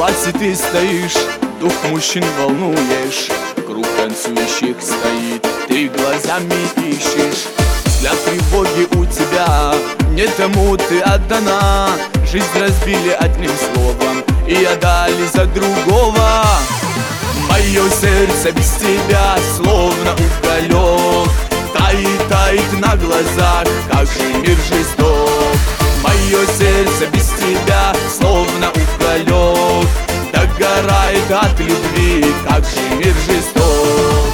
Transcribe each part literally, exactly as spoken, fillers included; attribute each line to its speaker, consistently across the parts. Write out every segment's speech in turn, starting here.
Speaker 1: платье ты стоишь, дух мужчин волнуешь. Круг танцующих стоит, ты глазами ищешь. Взгляд тревоги у тебя, не тому ты отдана. Жизнь разбили одним словом и отдали за другого. Мое сердце без тебя словно уголек, тает, тает на глазах, как же мир жесток. Мое сердце без тебя словно уголек, догорает от любви, как же мир жесток.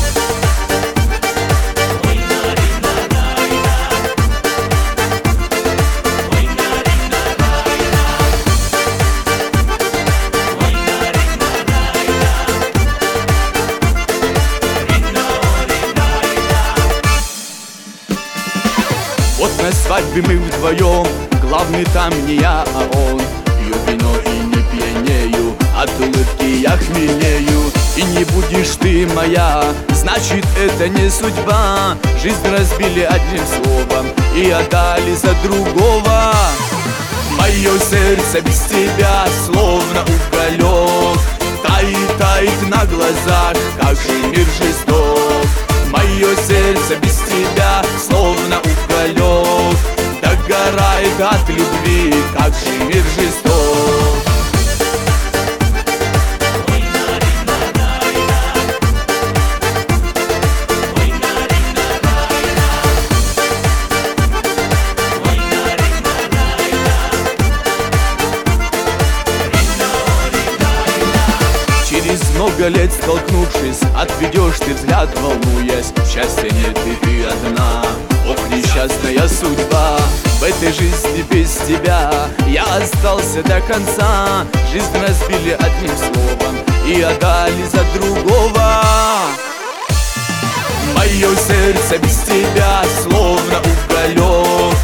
Speaker 1: Вот на свадьбе мы вдвоем, главный там не я, а он. Пью вино и не пьянею, от улыбки я хмелею. И не будешь ты моя, значит это не судьба. Жизнь разбили одним словом и отдали за другого. Мое сердце без тебя словно уголек, тает, тает на глазах, как же мир жесток. Мое сердце без тебя словно уголек, догорает от любви, как же мир жесток. Через много лет столкнувшись, отведешь ты взгляд, волнуясь. Счастья нет, и ты одна, ох, несчастная судьба. В этой жизни без тебя я остался до конца. Жизнь разбили одним словом и отдали за другого. Мое сердце без тебя словно уголек,